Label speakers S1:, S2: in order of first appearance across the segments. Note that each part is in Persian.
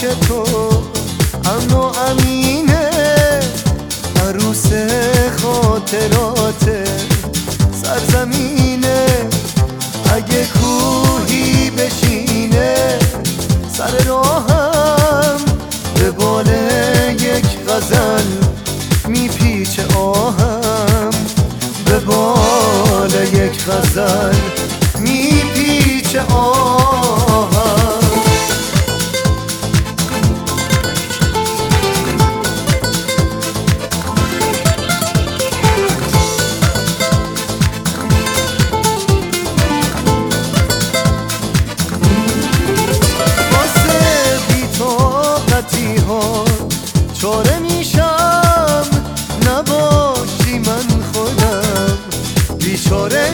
S1: تو امن و امینه، عروس خاطرات سرزمینه. اگه کوهی بشینه سر راهم، به بال یک غزل میپیچه آهم، به بال یک غزل میپیچه آهم. چاره میشم نباشی من خودم، بیچاره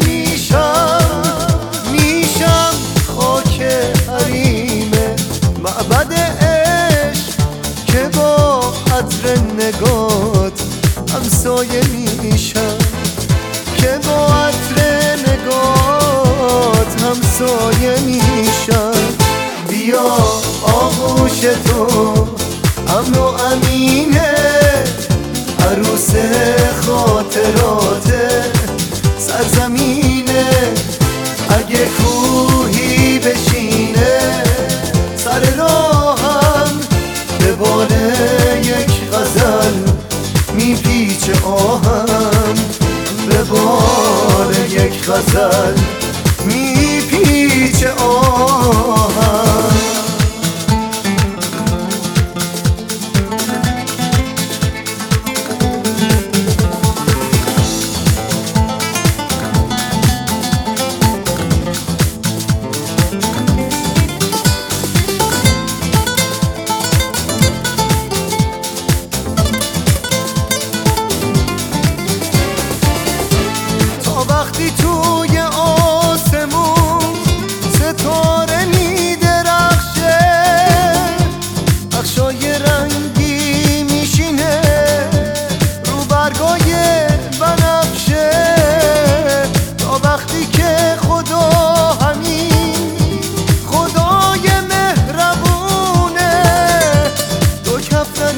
S1: میشم خاک حریم معبد عشق که با عطر نگات همسایه میشم، که با عطر نگات همسایه میشم. بیا آغوش تو امن و امینه، عروس خاطرات سرزمینه. اگه کوهی بشینه سر راهم، به بال یک غزل میپیچه آهم، به بال یک غزل میپیچه آهم. وقتی توی آسمون ستاره میدرخشه، بخشای رنگی میشینه رو برگای بنفشه، تا وقتی که خدا همین خدای مهربونه، دو کفتر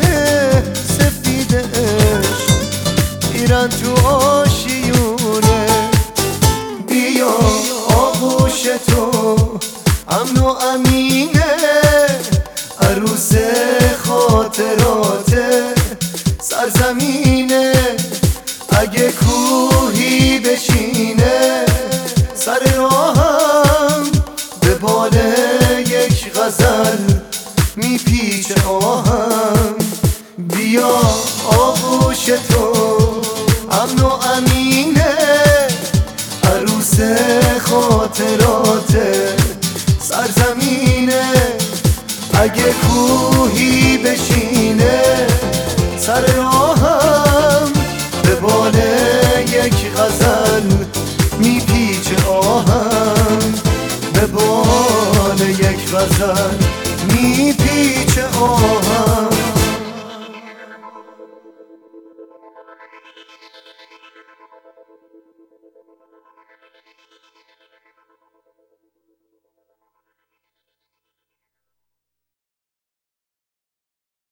S1: سفیدش میرن تو آشیونه. بیا آغوش تو امن و امینه، عروس خاطرات سرزمینه. اگه کوهی بشینه سر راهم، به بال یک غزل میپیچه آهم. بیا آغوش تو امن و امینه، عروس خاطرات سرزمینه. اگه کوهی بشینه سر راهم، به بال یک غزل میپیچه آهم، به بال یک غزل میپیچه آهم.